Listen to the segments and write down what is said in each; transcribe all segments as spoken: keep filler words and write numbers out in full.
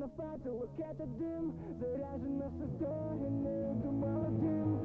факелах этот дым заряжен на состояние, думала дым.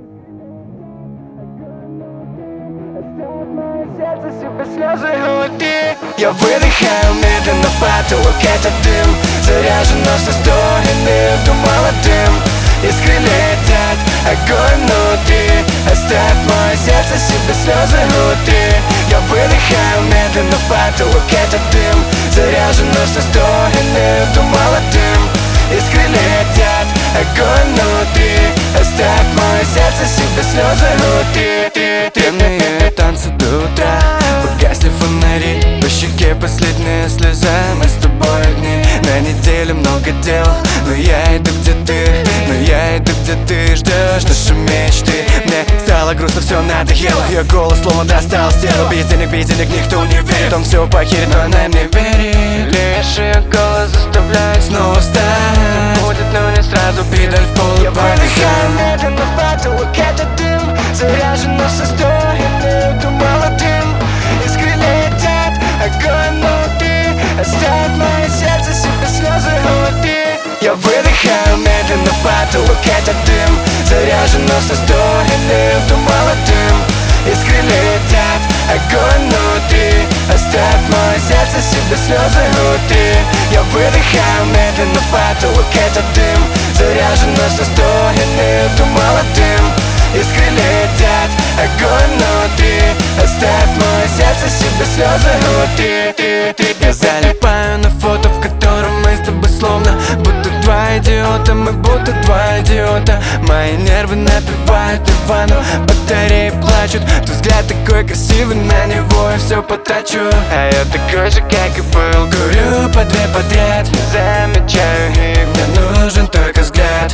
Огонь внутри, оставь мое сердце себе слезы внутри. Я выдыхаю медленно в потолок этот дым заряжен на состояние, думала дым. Искры летят, огонь внутри, оставь мое сердце себе слезы внутри. Я выдыхаю медленно в потолок этот дым заряжен на состояние, думала дым. Искры летят, огонь внутри, оставь мое сердце себе слезы внутри. Темные танцы до утра, погасли фонари, по щеке последняя слеза. Мы с тобой одни, на неделе много дел, но я иду, где ты, но я иду, где ты ждешь наши мечты. Мне стало грустно, все надоело, ее голос словно достал стену. Без денег, без денег никто не верит, он все похерит, но она мне верит. Лишь ее голос заставляет снова встать. Будет, но не сразу, педаль в пол. Я выдыхаю медленно в потолок этот дым заряжен на состояние, думала дым. Искры летят, огонь внутри, оставь мое сердце себе слезы внутри. Я выдыхаю медленно в потолок этот дым заряжен на состояние, думала дым. Искры летят, огонь внутри, оставь мое сердце себе слезы внутри. Я выдыхаю медленно в потолок этот дым заряжен на состояние, думала дым. Искры летят, огонь внутри, оставь мое сердце себе слезы внутри. Я залипаю на фото, в котором мы с тобой словно будто два идиота, мы будто два идиота. Мои нервы напевают Нирвану, батареи плачут. Твой взгляд такой красивый, на него я все потрачу. А я такой же, как и был, курю по две подряд, не замечаю их. Мне нужен только взгляд,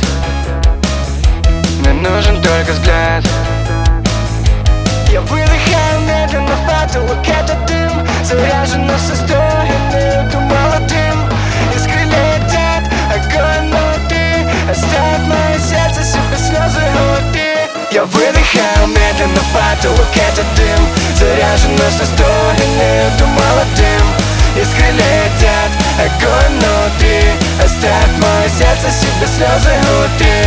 мне нужен только взгляд. Я выдыхаю медленно в потолок этот дым заряжен на состояние, думала дым. Искры летят, огонь внутри, оставь мое сердце себе слезы внутри. Я выдыхаю медленно в потолок этот дым заряжен на состояние, думала дым. Искры летят, огонь внутри, оставь мое сердце себе слезы внутри.